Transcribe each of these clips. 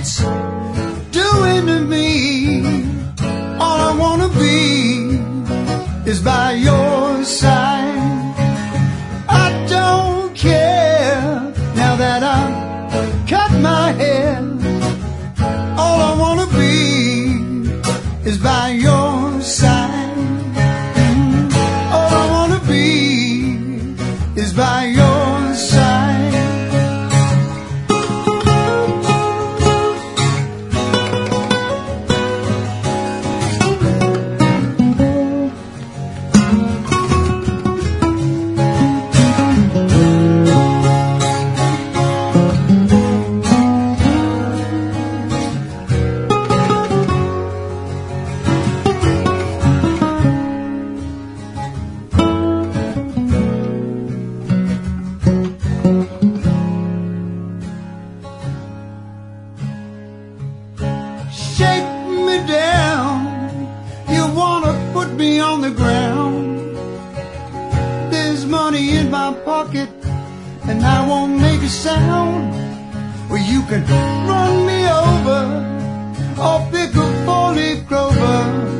it's doing to me. All I wanna be is by your side. I don't care now that I've cut my hair. All I wanna be is by your side. All I wanna be is by your side. Shake me down, you wanna put me on the ground. There's money in my pocket and I won't make a sound. Well, you can run me over or pick a four-leaf clover.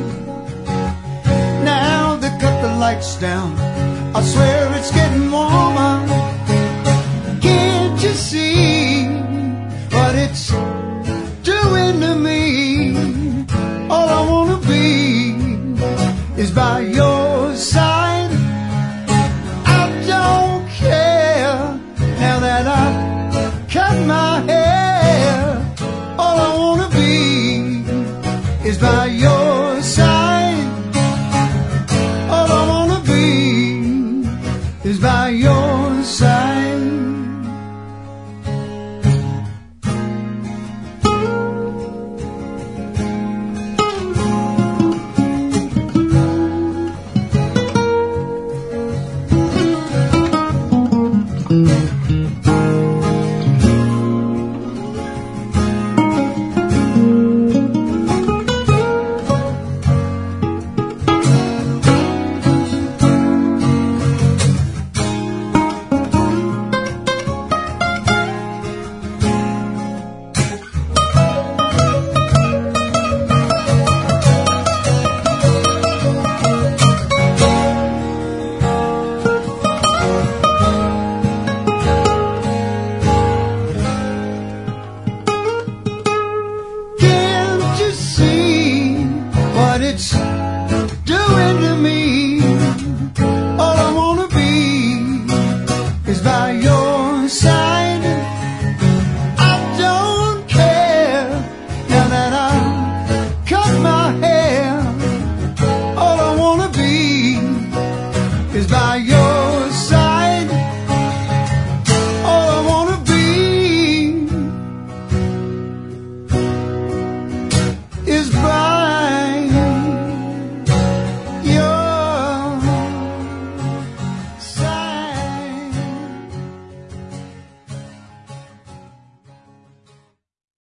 Now they cut the lights down, I swear it's getting warmer. Can't you see what it's doing to me? All I wanna be is by your side. I don't care now that I've cut my hair. All I wanna be is by your side. All I wanna be is by your side. It's doing to me. All I wanna be is by your side. I don't care now that I've cut my hair. All I wanna be is by your